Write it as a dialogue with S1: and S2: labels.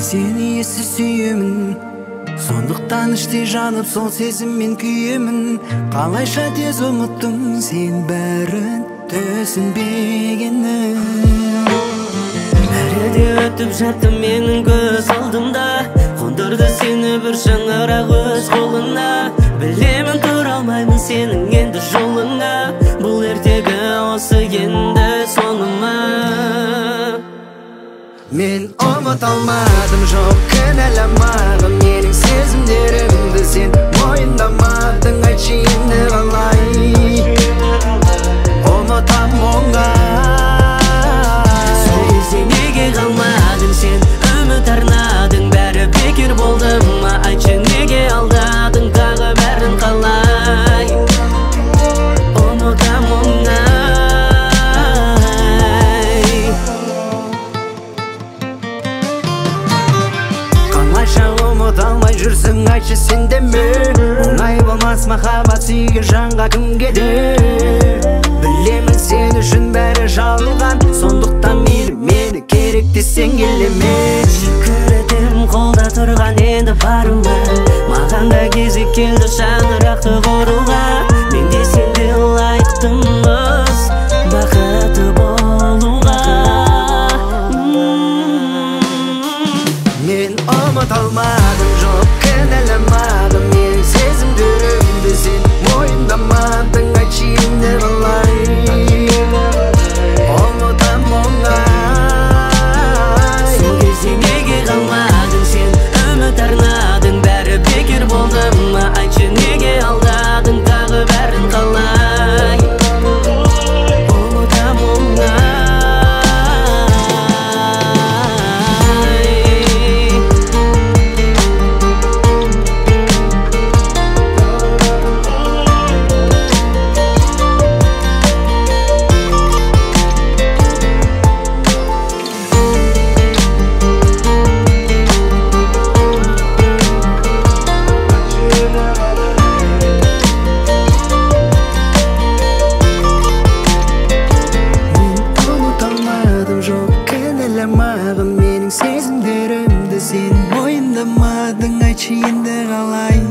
S1: Seni есі сүйемін, сондықтан іштей жанып сол сезіммен күйемін. Қалайша тез ұмыттың сен бәрін түсінбегенін.
S2: Бәрі де өтіп жатты менің көз алдымда, қондырды сені бір шаңырақ өз қолына. Білемін тұра алмаймын сенің енді жолыңа, бұл ертегі осы енді соңыма.
S1: Мен ұмыт алмадым, жоқ кінәламағым менің сезімдерімді, сен мойындамадың, айтшы енді қалай ұмытам оңай.
S2: Сол кезде неге қалмадың сен, үміт арнадың, бәрі бекер болды ма? Айтшы неге алдадың, тағы бәрін қалай ұмытам оңай.
S1: Қалайша ұмыт алмай жүрсің, айтшы сен де ме? Оңай болмас махаббат сүйген жанға кім келер? Білемін сен үшін бәрі жалған, сондықтан мені керек десең келеме.
S2: Шүкір етем қолда тұрған енді барыма, маған да кезек келді шаңырақты құруға. Мен де сен де лайықтымыз бақытты болуға.
S1: Мен ұмыт алмадым, жоқ кінәламағым менің сезімдерімді, сен мойындамадың, айтшы енді қалай ұмытам оңай.
S2: Сол кезде неге қалмадың сен, үміт арнадың, бәрі бекер болды ма? Айтшы неге алдадың, тағы бәрін қалай ұмытам оңай.
S1: Менің сезімдерімді, сен мойындамадың, айтшы енді қалай